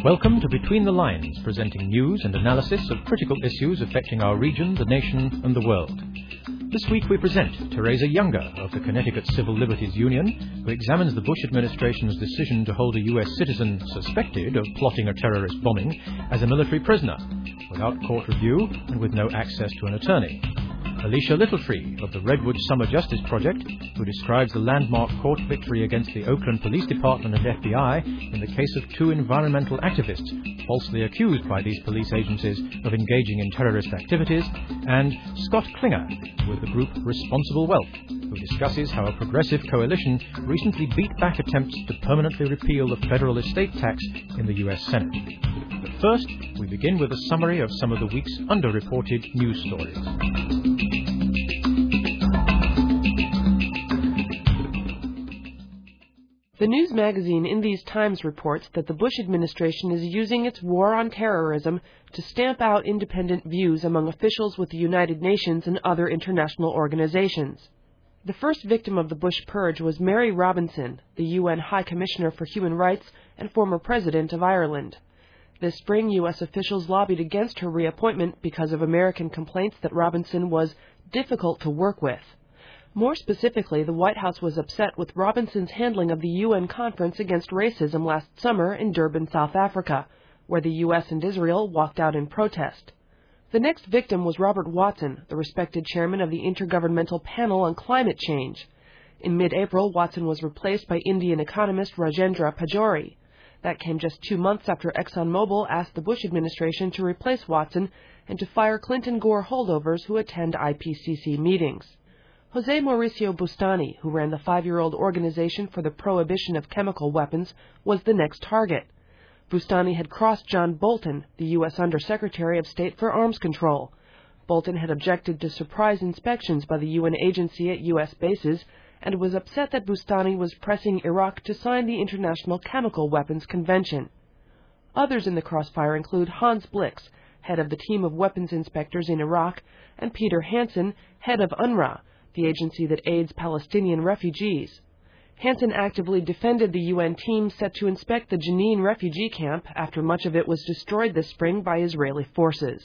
Welcome to Between the Lines, presenting news and analysis of critical issues affecting our region, the nation, and the world. This week we present Teresa Younger of the Connecticut Civil Liberties Union, who examines the Bush administration's decision to hold a U.S. citizen suspected of plotting a terrorist bombing as a military prisoner, without court review and with no access to an attorney. Alicia Littletree of the Redwood Summer Justice Project, who describes the landmark court victory against the Oakland Police Department and FBI in the case of two environmental activists falsely accused by these police agencies of engaging in terrorist activities, and Scott Klinger with the group Responsible Wealth, who discusses how a progressive coalition recently beat back attempts to permanently repeal the federal estate tax in the U.S. Senate. But first, we begin with a summary of some of the week's underreported news stories. The news magazine In These Times reports that the Bush administration is using its war on terrorism to stamp out independent views among officials with the United Nations and other international organizations. The first victim of the Bush purge was Mary Robinson, the UN High Commissioner for Human Rights and former President of Ireland. This spring, U.S. officials lobbied against her reappointment because of American complaints that Robinson was difficult to work with. More specifically, the White House was upset with Robinson's handling of the UN Conference Against Racism last summer in Durban, South Africa, where the U.S. and Israel walked out in protest. The next victim was Robert Watson, the respected chairman of the Intergovernmental Panel on Climate Change. In mid-April, Watson was replaced by Indian economist Rajendra Pachauri. That came just 2 months after ExxonMobil asked the Bush administration to replace Watson and to fire Clinton-Gore holdovers who attend IPCC meetings. Jose Mauricio Bustani, who ran the 5-year-old Organization for the Prohibition of Chemical Weapons, was the next target. Bustani had crossed John Bolton, the U.S. Undersecretary of State for Arms Control. Bolton had objected to surprise inspections by the UN agency at U.S. bases and was upset that Bustani was pressing Iraq to sign the International Chemical Weapons Convention. Others in the crossfire include Hans Blix, head of the team of weapons inspectors in Iraq, and Peter Hansen, head of UNRWA, the agency that aids Palestinian refugees. Hansen actively defended the UN team set to inspect the Jenin refugee camp after much of it was destroyed this spring by Israeli forces.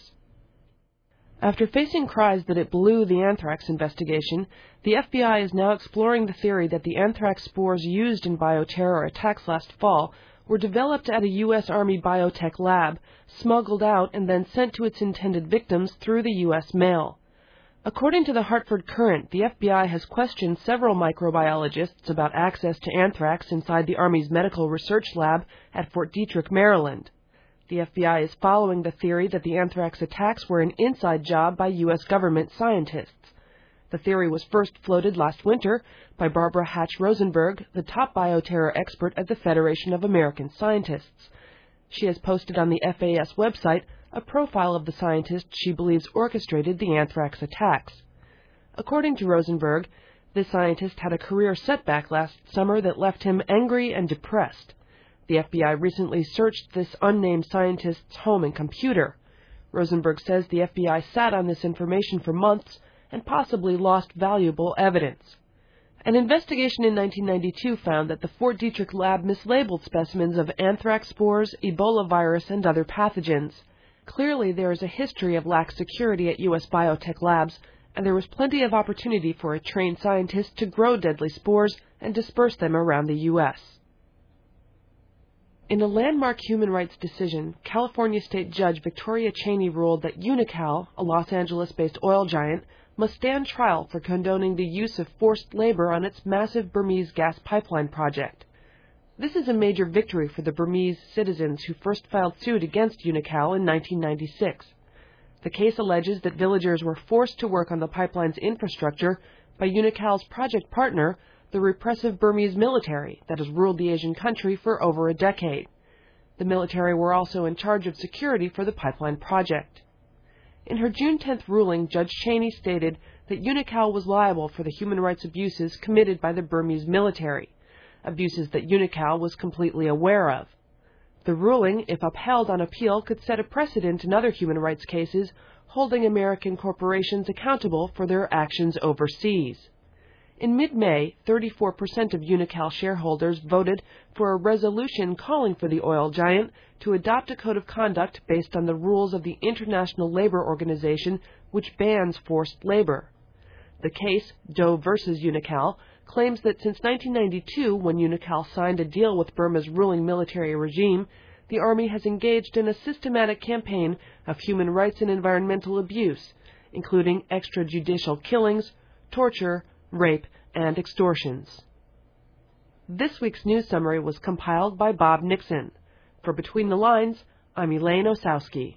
After facing cries that it blew the anthrax investigation, the FBI is now exploring the theory that the anthrax spores used in bioterror attacks last fall were developed at a U.S. Army biotech lab, smuggled out, and then sent to its intended victims through the U.S. mail. According to the Hartford Courant, the FBI has questioned several microbiologists about access to anthrax inside the Army's medical research lab at Fort Detrick, Maryland. The FBI is following the theory that the anthrax attacks were an inside job by U.S. government scientists. The theory was first floated last winter by Barbara Hatch Rosenberg, the top bioterror expert at the Federation of American Scientists. She has posted on the FAS website a profile of the scientist she believes orchestrated the anthrax attacks. According to Rosenberg, this scientist had a career setback last summer that left him angry and depressed. The FBI recently searched this unnamed scientist's home and computer. Rosenberg says the FBI sat on this information for months and possibly lost valuable evidence. An investigation in 1992 found that the Fort Detrick lab mislabeled specimens of anthrax spores, Ebola virus, and other pathogens. Clearly, there is a history of lax security at U.S. biotech labs, and there was plenty of opportunity for a trained scientist to grow deadly spores and disperse them around the U.S. In a landmark human rights decision, California State Judge Victoria Cheney ruled that Unocal, a Los Angeles-based oil giant, must stand trial for condoning the use of forced labor on its massive Burmese gas pipeline project. This is a major victory for the Burmese citizens who first filed suit against Unocal in 1996. The case alleges that villagers were forced to work on the pipeline's infrastructure by Unocal's project partner, the repressive Burmese military that has ruled the Asian country for over a decade. The military were also in charge of security for the pipeline project. In her June 10th ruling, Judge Cheney stated that Unocal was liable for the human rights abuses committed by the Burmese military, abuses that Unocal was completely aware of. The ruling, if upheld on appeal, could set a precedent in other human rights cases, holding American corporations accountable for their actions overseas. In mid-May, 34% of Unocal shareholders voted for a resolution calling for the oil giant to adopt a code of conduct based on the rules of the International Labor Organization, which bans forced labor. The case, Doe versus Unocal, claims that since 1992, when Unocal signed a deal with Burma's ruling military regime, the Army has engaged in a systematic campaign of human rights and environmental abuse, including extrajudicial killings, torture, rape, and extortions. This week's news summary was compiled by Bob Nixon. For Between the Lines, I'm Elaine Osowski.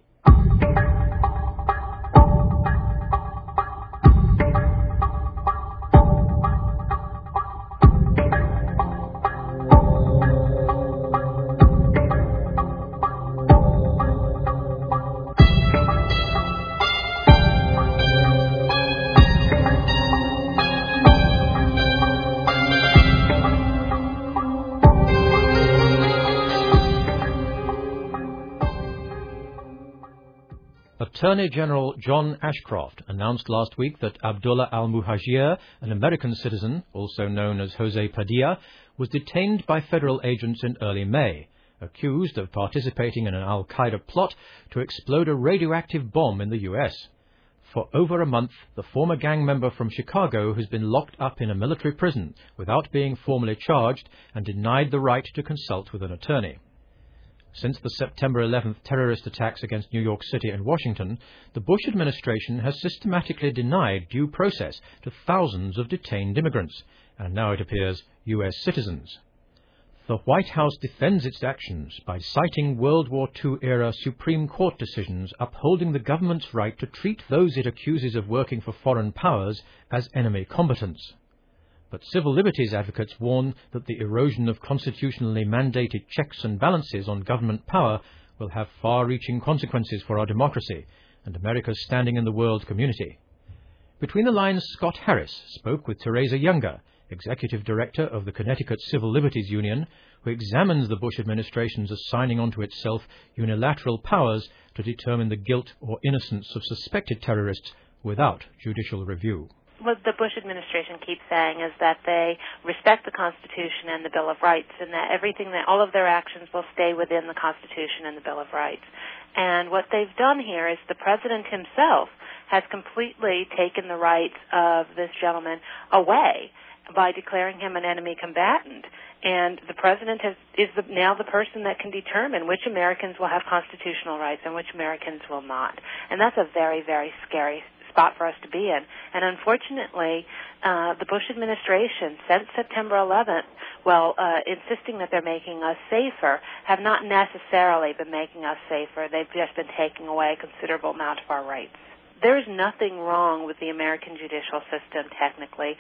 Attorney General John Ashcroft announced last week that Abdullah al-Muhajir, an American citizen, also known as Jose Padilla, was detained by federal agents in early May, accused of participating in an al-Qaeda plot to explode a radioactive bomb in the U.S. For over a month, the former gang member from Chicago has been locked up in a military prison without being formally charged and denied the right to consult with an attorney. Since the September 11th terrorist attacks against New York City and Washington, the Bush administration has systematically denied due process to thousands of detained immigrants, and now it appears U.S. citizens. The White House defends its actions by citing World War II-era Supreme Court decisions upholding the government's right to treat those it accuses of working for foreign powers as enemy combatants. But civil liberties advocates warn that the erosion of constitutionally mandated checks and balances on government power will have far-reaching consequences for our democracy and America's standing in the world community. Between the Lines, Scott Harris spoke with Teresa Younger, Executive Director of the Connecticut Civil Liberties Union, who examines the Bush administration's assigning onto itself unilateral powers to determine the guilt or innocence of suspected terrorists without judicial review. What the Bush administration keeps saying is that they respect the Constitution and the Bill of Rights, and that all of their actions will stay within the Constitution and the Bill of Rights. And what they've done here is the President himself has completely taken the rights of this gentleman away by declaring him an enemy combatant. And the President is now the person that can determine which Americans will have constitutional rights and which Americans will not. And that's a very, very scary spot for us to be in. And unfortunately, the Bush administration, since September 11th, insisting that they're making us safer, have not necessarily been making us safer. They've just been taking away a considerable amount of our rights. There's nothing wrong with the American judicial system, technically.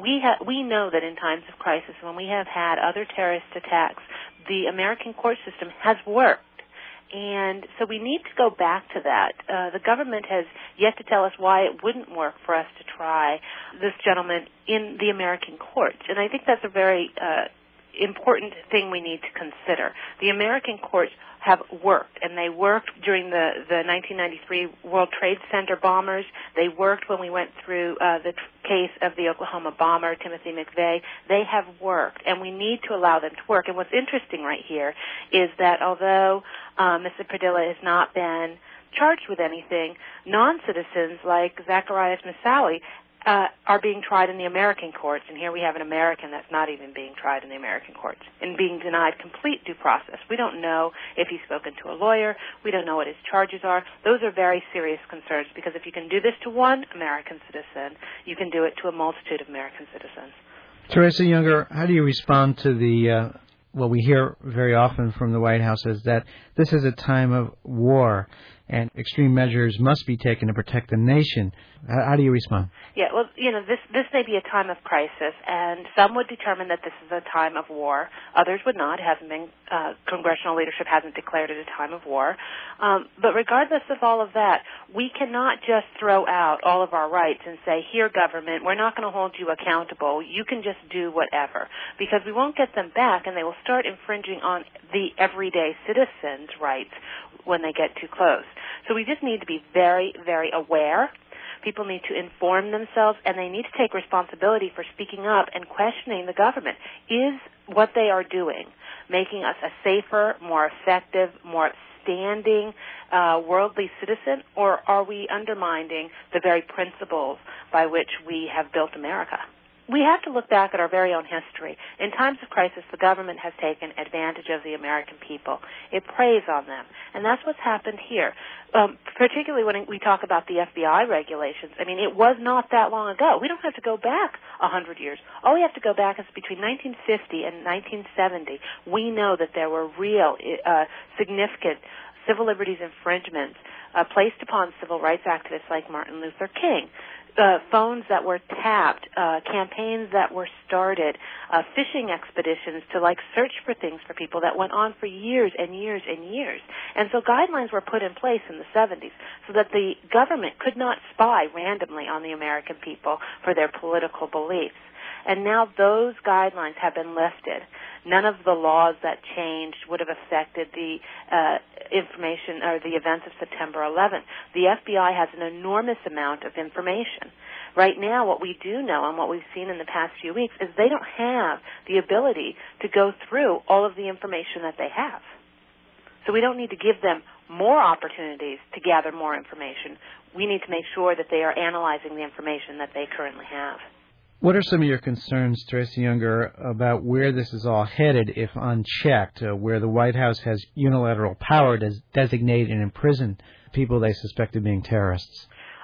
We know that in times of crisis, when we have had other terrorist attacks, the American court system has worked. And so we need to go back to that. The government has yet to tell us why it wouldn't work for us to try this gentleman in the American courts. And I think that's a very important thing we need to consider. The American courts have worked, and they worked during the 1993 World Trade Center bombers. They worked when we went through the case of the Oklahoma bomber, Timothy McVeigh. They have worked, and we need to allow them to work. And what's interesting right here is that although Mr. Padilla has not been charged with anything, non-citizens like Zacharias Misali are being tried in the American courts, and here we have an American that's not even being tried in the American courts and being denied complete due process. We don't know if he's spoken to a lawyer. We don't know what his charges are. Those are very serious concerns, because if you can do this to one American citizen, you can do it to a multitude of American citizens. Teresa Younger, how do you respond to the what we hear very often from the White House is that this is a time of war and extreme measures must be taken to protect the nation? How do you respond? Yeah, well, this may be a time of crisis, and some would determine that this is a time of war. Others would not. It hasn't been, congressional leadership hasn't declared it a time of war. But regardless of all of that, we cannot just throw out all of our rights and say, here, government, we're not going to hold you accountable. You can just do whatever, because we won't get them back, and they will start infringing on the everyday citizens' rights when they get too close. So we just need to be very, very aware. People need to inform themselves, and they need to take responsibility for speaking up and questioning the government. Is what they are doing making us a safer, more effective, more upstanding, worldly citizen, or are we undermining the very principles by which we have built America? We have to look back at our very own history. In times of crisis, the government has taken advantage of the American people. It preys on them. And that's what's happened here, particularly when we talk about the FBI regulations. I mean, it was not that long ago. We don't have to go back 100 years. All we have to go back is between 1950 and 1970. We know that there were real significant civil liberties infringements placed upon civil rights activists like Martin Luther King. Phones that were tapped, campaigns that were started, fishing expeditions to search for things for people that went on for years and years and years. And so guidelines were put in place in the 70s so that the government could not spy randomly on the American people for their political beliefs. And now those guidelines have been lifted. None of the laws that changed would have affected the information or the events of September 11th. The FBI has an enormous amount of information. Right now, what we do know and what we've seen in the past few weeks is they don't have the ability to go through all of the information that they have. So we don't need to give them more opportunities to gather more information. We need to make sure that they are analyzing the information that they currently have. What are some of your concerns, Teresa Younger, about where this is all headed if unchecked, where the White House has unilateral power to designate and imprison people they suspect of being terrorists?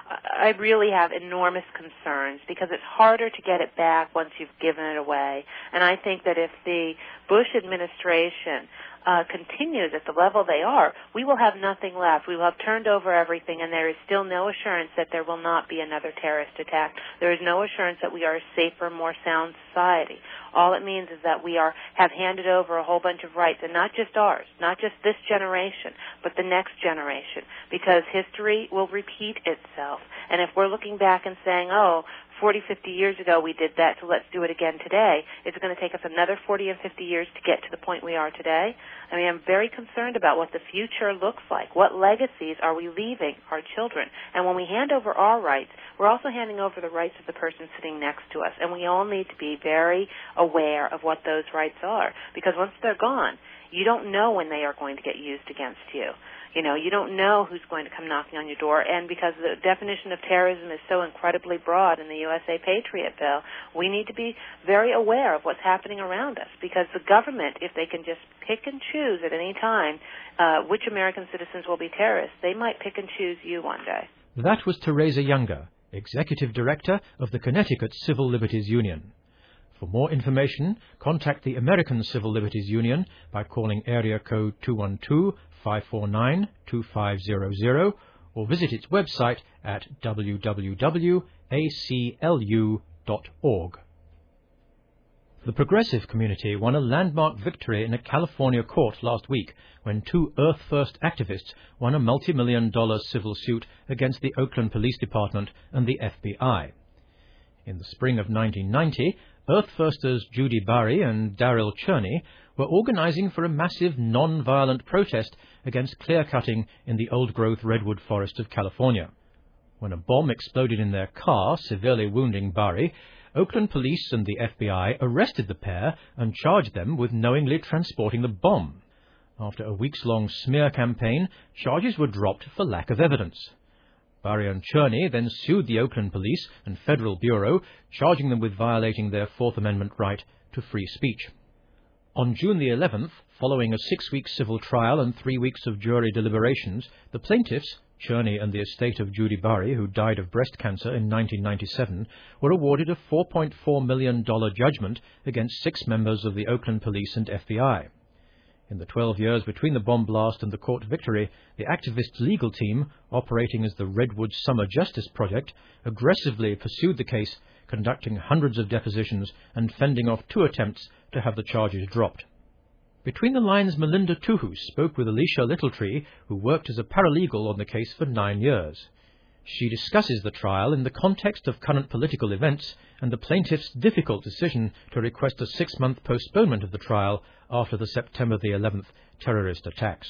I really have enormous concerns because it's harder to get it back once you've given it away. And I think that if the Bush administration continues at the level they are, we will have nothing left. We will have turned over everything, and there is still no assurance that there will not be another terrorist attack. There is no assurance that we are a safer, more sound society. All it means is that we have handed over a whole bunch of rights, and not just ours, not just this generation, but the next generation, because history will repeat itself. And if we're looking back and saying, 40, 50 years ago we did that, so let's do it again today, it's going to take us another 40 and 50 years to get to the point we are today. I mean, I'm very concerned about what the future looks like. What legacies are we leaving our children? And when we hand over our rights, we're also handing over the rights of the person sitting next to us. And we all need to be very aware of what those rights are, because once they're gone, you don't know when they are going to get used against you. You know, you don't know who's going to come knocking on your door, and because the definition of terrorism is so incredibly broad in the USA Patriot Bill, we need to be very aware of what's happening around us, because the government, if they can just pick and choose at any time which American citizens will be terrorists, they might pick and choose you one day. That was Teresa Younger, Executive Director of the Connecticut Civil Liberties Union. For more information, contact the American Civil Liberties Union by calling area code 212-549-2500 or visit its website at www.aclu.org. The progressive community won a landmark victory in a California court last week when two Earth First activists won a multi-million-dollar civil suit against the Oakland Police Department and the FBI. In the spring of 1990, Earth Firsters Judy Barry and Daryl Cherney were organizing for a massive non-violent protest against clear-cutting in the old-growth redwood forest of California. When a bomb exploded in their car, severely wounding Barry, Oakland police and the FBI arrested the pair and charged them with knowingly transporting the bomb. After a weeks-long smear campaign, charges were dropped for lack of evidence. Barry and Cherney then sued the Oakland Police and Federal Bureau, charging them with violating their Fourth Amendment right to free speech. On June the 11th, following a 6-week civil trial and 3 weeks of jury deliberations, the plaintiffs, Cherney and the estate of Judy Barry, who died of breast cancer in 1997, were awarded a $4.4 million judgment against 6 members of the Oakland Police and FBI. In the 12 years between the bomb blast and the court victory, the activists' legal team, operating as the Redwood Summer Justice Project, aggressively pursued the case, conducting hundreds of depositions and fending off 2 attempts to have the charges dropped. Between the lines, Melinda Tuhus spoke with Alicia Littletree, who worked as a paralegal on the case for 9 years. She discusses the trial in the context of current political events and the plaintiff's difficult decision to request a 6-month postponement of the trial after the September the 11th terrorist attacks.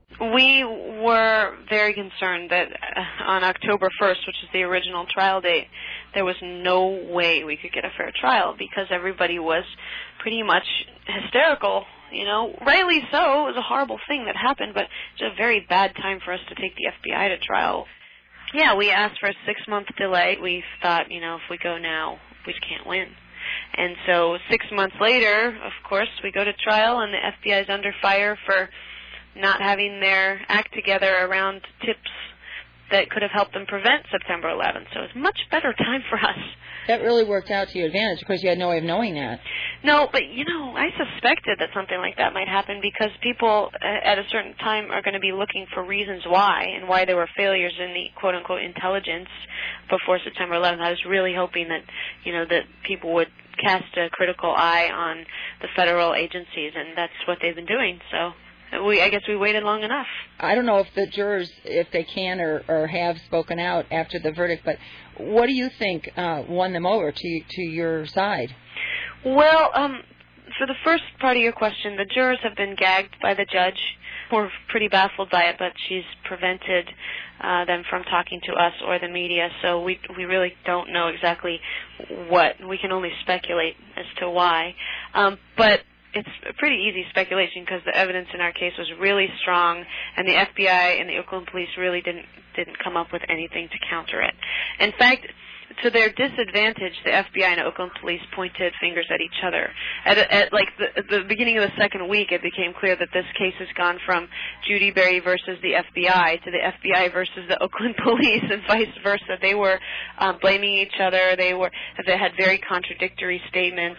We were very concerned that on October 1st, which is the original trial date, there was no way we could get a fair trial because everybody was pretty much hysterical. Rightly so. It was a horrible thing that happened, but it's a very bad time for us to take the FBI to trial. Yeah, we asked for a 6-month delay. We thought, if we go now, we can't win. And so 6 months later, of course, we go to trial, and the FBI is under fire for not having their act together around tips that could have helped them prevent September 11th. So it's a much better time for us. That really worked out to your advantage. Of course, you had no way of knowing that. No, but, I suspected that something like that might happen because people at a certain time are going to be looking for reasons why and why there were failures in the quote-unquote intelligence before September 11th. I was really hoping that, that people would cast a critical eye on the federal agencies, and that's what they've been doing. So I guess we waited long enough. I don't know if the jurors, if they can or have spoken out after the verdict, but what do you think won them over to your side? Well, for the first part of your question, the jurors have been gagged by the judge. We're pretty baffled by it, but she's prevented them from talking to us or the media, so we really don't know exactly what. We can only speculate as to why. But it's a pretty easy speculation because the evidence in our case was really strong, and the FBI and the Oakland police really didn't come up with anything to counter it. In fact, to their disadvantage, the FBI and Oakland police pointed fingers at each other. At the beginning of the second week, it became clear that this case has gone from Judy Berry versus the FBI to the FBI versus the Oakland police, and vice versa. They were blaming each other. They had very contradictory statements.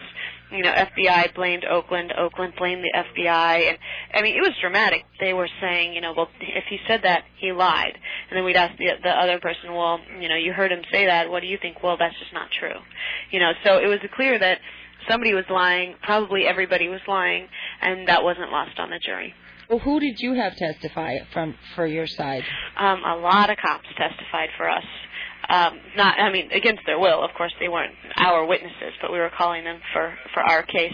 FBI blamed Oakland blamed the FBI, and it was dramatic. They were saying, well, if he said that, he lied. And then we'd ask the other person, well, you heard him say that. What do you think? Well, that's just not true. So it was clear that somebody was lying. Probably everybody was lying, and that wasn't lost on the jury. Well, who did you have testify for your side? A lot of cops testified for us. Against their will, of course. They weren't our witnesses, but we were calling them for our case.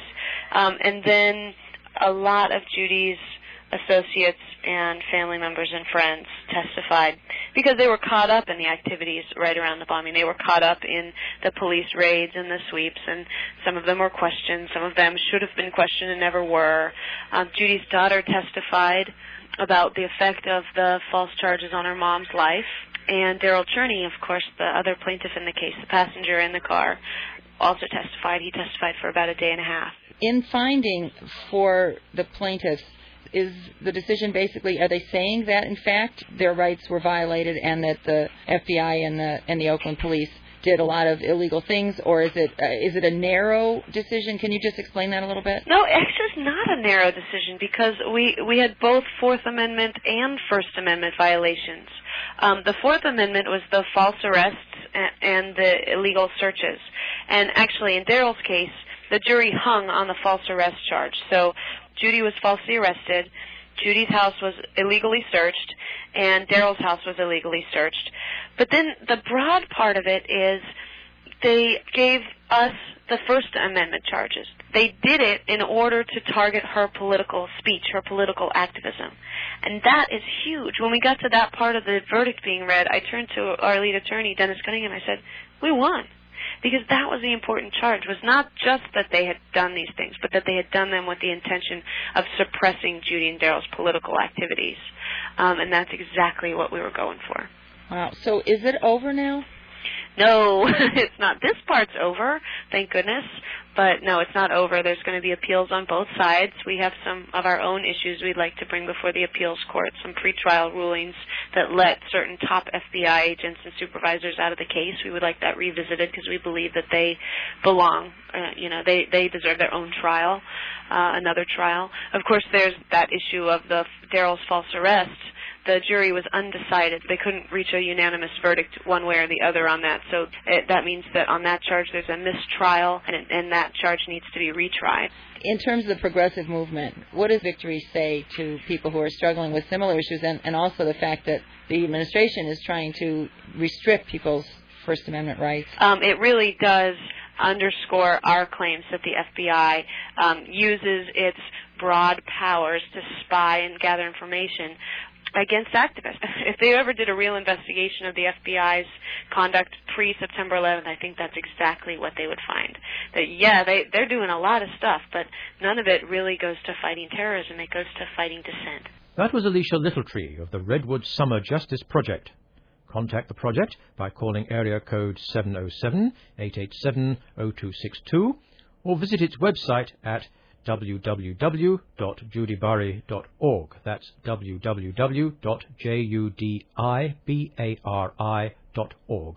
And then a lot of Judy's associates and family members and friends testified because they were caught up in the activities right around the bombing. They were caught up in the police raids and the sweeps, and some of them were questioned. Some of them should have been questioned and never were. Judy's daughter testified about the effect of the false charges on her mom's life. And Daryl Cherney, of course, the other plaintiff in the case, the passenger in the car, also testified. He testified for about a day and a half. In finding for the plaintiffs, is the decision basically, are they saying that, in fact, their rights were violated and that the FBI and the Oakland police did a lot of illegal things, or is it a narrow decision? Can you just explain that a little bit? No, actually it's not a narrow decision because we had both Fourth Amendment and First Amendment violations. The Fourth Amendment was the false arrests and the illegal searches. And actually, in Daryl's case, the jury hung on the false arrest charge. So Judy was falsely arrested, Judy's house was illegally searched, and Daryl's house was illegally searched. But then the broad part of it is they gave us the First Amendment charges. They did it in order to target her political speech, her political activism. And that is huge. When we got to that part of the verdict being read, I turned to our lead attorney, Dennis Cunningham, and I said, we won. Because that was the important charge, was not just that they had done these things, but that they had done them with the intention of suppressing Judy and Daryl's political activities. And that's exactly what we were going for. Wow. So is it over now? No, it's not. This part's over, thank goodness. But no, it's not over. There's going to be appeals on both sides. We have some of our own issues we'd like to bring before the appeals court, some pretrial rulings that let certain top FBI agents and supervisors out of the case. We would like that revisited because we believe that they belong. They deserve their own trial, another trial. Of course, there's that issue of Daryl's false arrest. The jury was undecided. They couldn't reach a unanimous verdict one way or the other on that. So that means that on that charge there's a mistrial, and that charge needs to be retried. In terms of the progressive movement, what does Victory say to people who are struggling with similar issues, and also the fact that the administration is trying to restrict people's First Amendment rights? It really does underscore our claims that the FBI uses its broad powers to spy and gather information against activists. If they ever did a real investigation of the FBI's conduct pre-September 11th, I think that's exactly what they would find. That, yeah, they're doing a lot of stuff, but none of it really goes to fighting terrorism. It goes to fighting dissent. That was Alicia Littletree of the Redwood Summer Justice Project. Contact the project by calling area code 707-887-0262 or visit its website at www.judibari.org. That's www.judibari.org.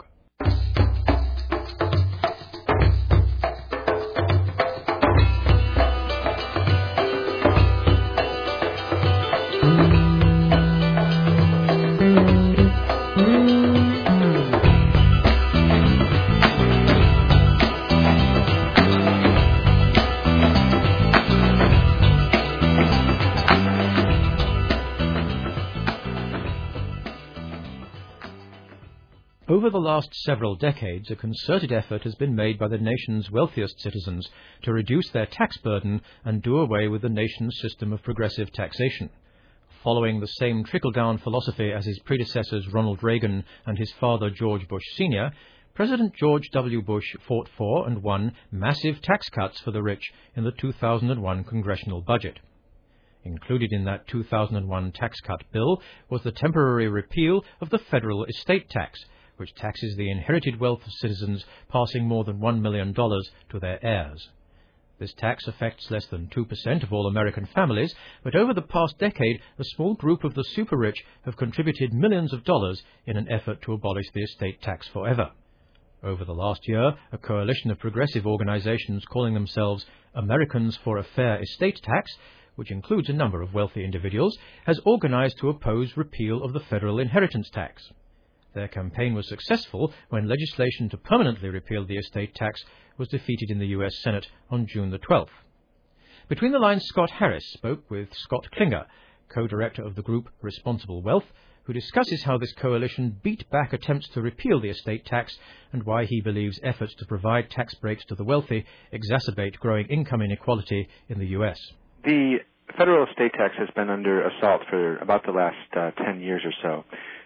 Over the last several decades, a concerted effort has been made by the nation's wealthiest citizens to reduce their tax burden and do away with the nation's system of progressive taxation. Following the same trickle-down philosophy as his predecessors Ronald Reagan and his father George Bush Sr., President George W. Bush fought for and won massive tax cuts for the rich in the 2001 congressional budget. Included in that 2001 tax cut bill was the temporary repeal of the federal estate tax, which taxes the inherited wealth of citizens passing more than $1 million to their heirs. This tax affects less than 2% of all American families, but over the past decade, a small group of the super-rich have contributed millions of dollars in an effort to abolish the estate tax forever. Over the last year, a coalition of progressive organizations calling themselves Americans for a Fair Estate Tax, which includes a number of wealthy individuals, has organized to oppose repeal of the federal inheritance tax. Their campaign was successful when legislation to permanently repeal the estate tax was defeated in the U.S. Senate on June the 12th. Between the Lines, Scott Harris spoke with Scott Klinger, co-director of the group Responsible Wealth, who discusses how this coalition beat back attempts to repeal the estate tax and why he believes efforts to provide tax breaks to the wealthy exacerbate growing income inequality in the U.S. The federal estate tax has been under assault for about the last 10 years or so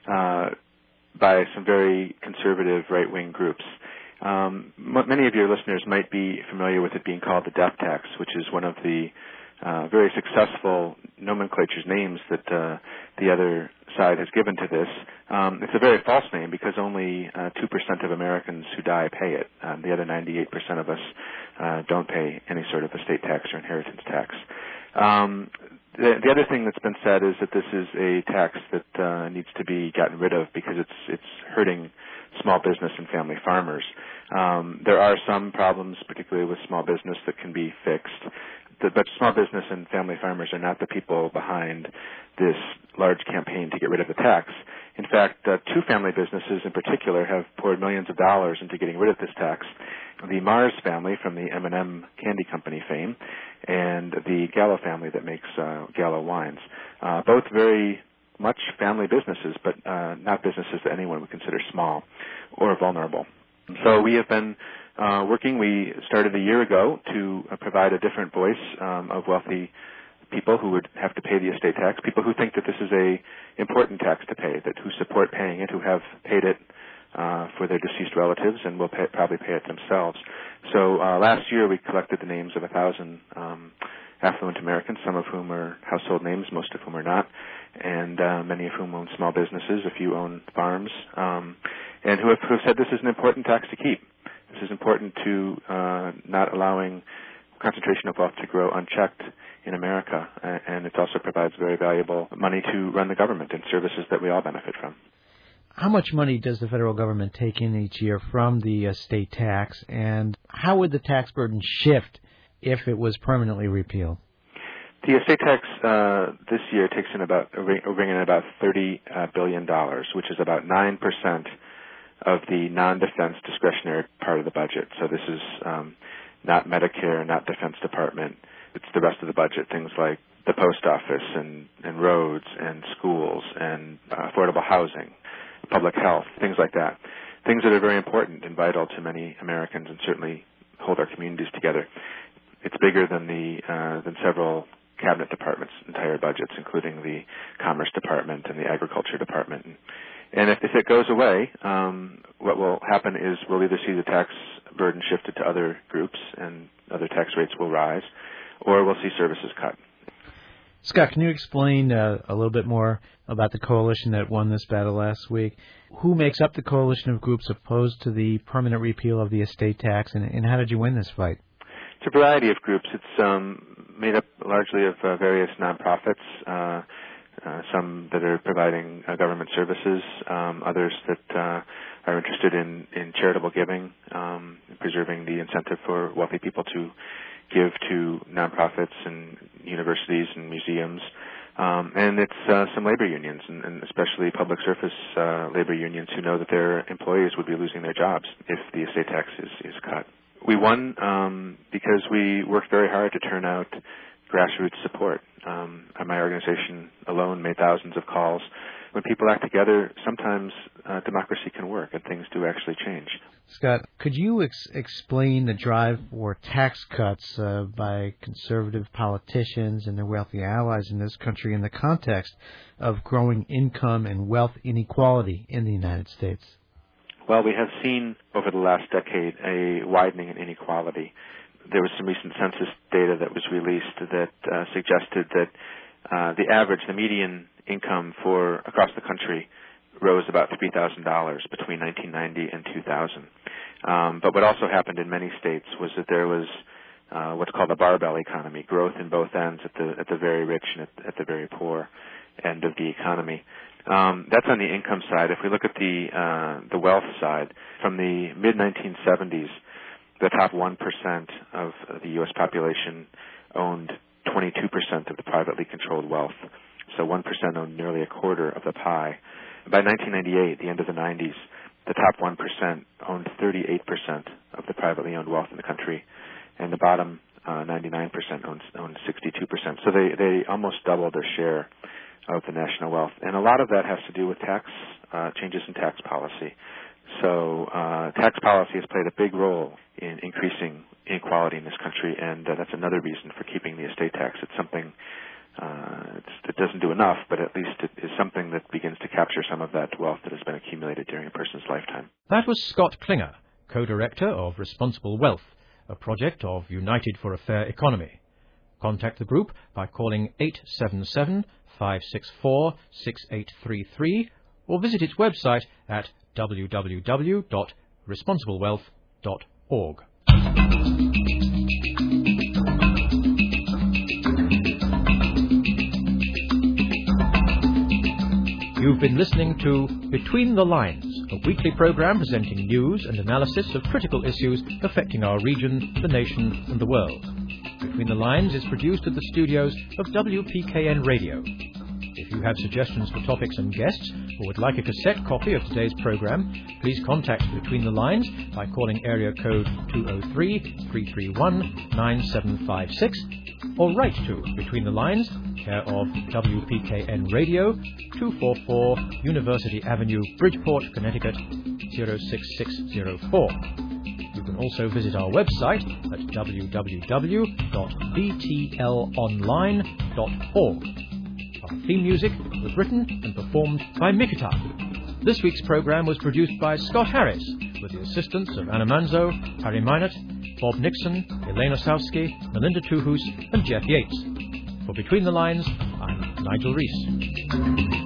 by some very conservative right-wing groups. Many of your listeners might be familiar with it being called the death tax, which is one of the very successful nomenclature's names that the other side has given to this. It's a very false name because only 2% of Americans who die pay it. The other 98% of us don't pay any sort of estate tax or inheritance tax. The other thing that's been said is that this is a tax that needs to be gotten rid of because it's hurting small business and family farmers. There are some problems, particularly with small business, that can be fixed. But small business and family farmers are not the people behind this large campaign to get rid of the tax. In fact, two family businesses in particular have poured millions of dollars into getting rid of this tax. The Mars family from the M&M Candy Company fame and the Gallo family that makes Gallo wines. Both very much family businesses, but not businesses that anyone would consider small or vulnerable. So we have been working. We started a year ago to provide a different voice of wealthy people who would have to pay the estate tax, people who think that this is a important tax to pay, who support paying it, who have paid it for their deceased relatives and will probably pay it themselves. So last year we collected the names of 1,000 affluent Americans, some of whom are household names, most of whom are not, and many of whom own small businesses, a few own farms, and who have said this is an important tax to keep. This is important to not allowing concentration of wealth to grow unchecked in America, and it also provides very valuable money to run the government and services that we all benefit from. How much money does the federal government take in each year from the estate tax, and how would the tax burden shift if it was permanently repealed? The estate tax this year takes in bringing in about $30 billion, which is about 9% of the non-defense discretionary part of the budget. So this is not Medicare, not Defense Department. It's the rest of the budget, things like the post office and roads and schools and affordable housing, public health, things like that. Things that are very important and vital to many Americans and certainly hold our communities together. It's bigger than several cabinet department's entire budgets, including the Commerce Department and the Agriculture Department. And if it goes away, what will happen is we'll either see the tax burden shifted to other groups and other tax rates will rise, or we'll see services cut. Scott, can you explain a little bit more about the coalition that won this battle last week? Who makes up the coalition of groups opposed to the permanent repeal of the estate tax, and how did you win this fight? It's a variety of groups. It's made up largely of various nonprofits, some that are providing government services, others that are interested in charitable giving, preserving the incentive for wealthy people to give to nonprofits and universities and museums. And it's some labor unions, and especially public service labor unions who know that their employees would be losing their jobs if the estate tax is cut. We won because we worked very hard to turn out grassroots support. My organization alone made thousands of calls. When people act together, sometimes democracy can work and things do actually change. Scott, could you explain the drive for tax cuts by conservative politicians and their wealthy allies in this country in the context of growing income and wealth inequality in the United States? Well, we have seen over the last decade a widening in inequality. There was some recent census data that was released that suggested that the median income for across the country rose about $3,000 between 1990 and 2000. But what also happened in many states was that there was what's called a barbell economy, growth in both ends at the very rich and at the very poor end of the economy. That's on the income side. If we look at the wealth side, from the mid-1970s, the top 1% of the U.S. population owned 22% of the privately controlled wealth. So 1% owned nearly a quarter of the pie. By 1998, the end of the 90s, the top 1% owned 38% of the privately owned wealth in the country, and the bottom 99% owned 62%. So they almost doubled their share of the national wealth. And a lot of that has to do with changes in tax policy. So tax policy has played a big role in increasing inequality in this country, and that's another reason for keeping the estate tax. It's something it doesn't do enough, but at least it is something that begins to capture some of that wealth that has been accumulated during a person's lifetime. That was Scott Klinger, co-director of Responsible Wealth, a project of United for a Fair Economy. Contact the group by calling 877-564-6833 or visit its website at www.responsiblewealth.org. You've been listening to Between the Lines, a weekly program presenting news and analysis of critical issues affecting our region, the nation, and the world. Between the Lines is produced at the studios of WPKN Radio. If you have suggestions for topics and guests, or would like a cassette copy of today's program, please contact Between the Lines by calling area code 203-331-9756, or write to Between the Lines, care of WPKN Radio, 244 University Avenue, Bridgeport, Connecticut, 06604. You can also visit our website at www.btlonline.org. Our theme music was written and performed by Mikita. This week's program was produced by Scott Harris, with the assistance of Anna Manzo, Harry Minot, Bob Nixon, Elena Sowski, Melinda Tuhus, and Jeff Yates. For Between the Lines, I'm Nigel Reese.